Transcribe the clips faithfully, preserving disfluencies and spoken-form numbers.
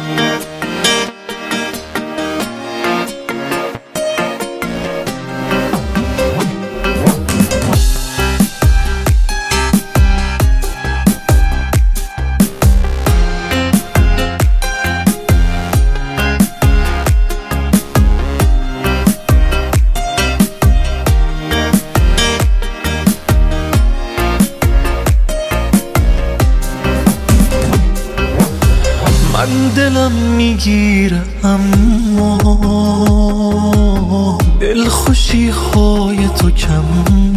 من دلم میگیره اما دلخوشی های تو کم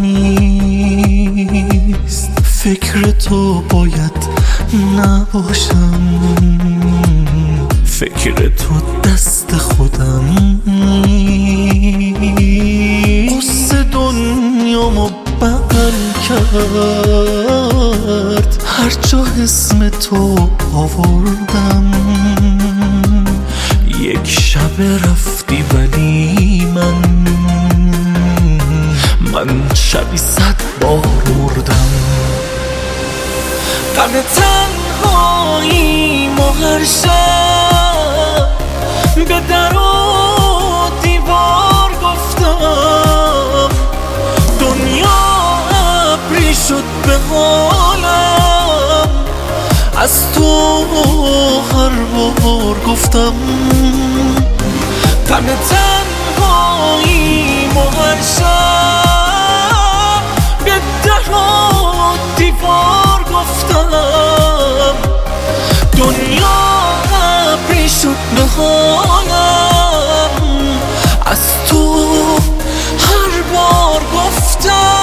نیست. فکر تو باید نباشم، فکر تو دست خودم نیست. قصه دنیامو بغل کرد هر جا اسم تو آوردم. یک شب رفتی ولی من من شبی صد بار مردم. غم تنهایی ما هر شب به در و دیوار گفتم. دنیا ابری شد به حالم، از تو هر بار گفتم. غم تنهایی ما هر شب به در و دیوار گفتم. دنیا ابری شد به حالم، از تو هر بار گفتم.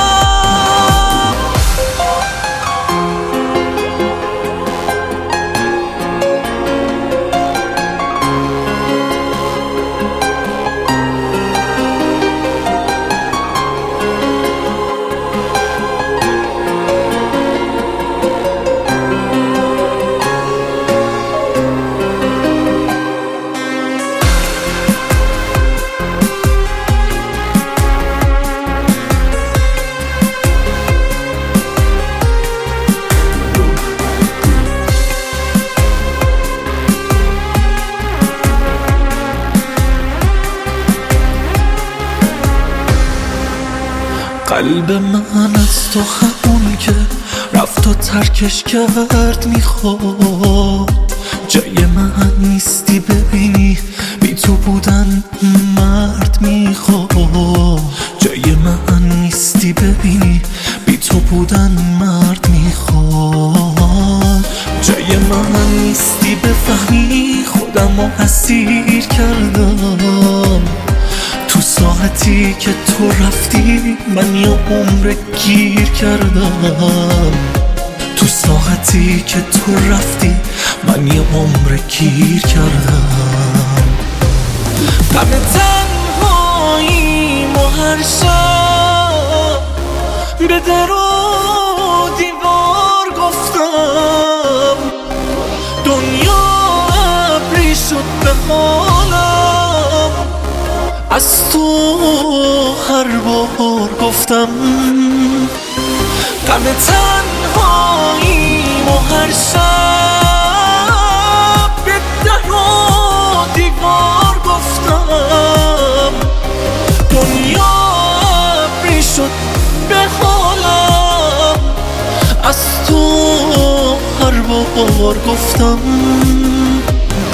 قلب من از تو همون که رفت و ترکش کرد میخواد. جای من نیستی ببینی، بی تو بودن مرد میخواد. جای من نیستی ببینی، بی تو بودن مرد میخواد. جای من نیستی بفهمی خودم رو اسیر کردم. تو ساعتی که تو رفتی من یه عمر گیر کردم. تو ساعتی که تو رفتی من یه عمر گیر کردم. غم تنهایی ما هر شب به در و دیوار گفتم. دنیا ابری شد به حالم، از تو هر بار گفتم. غم تنهایی ما هر شب به در و دیوار گفتم. دنیا ابری شد به حالم، از تو هر بار گفتم.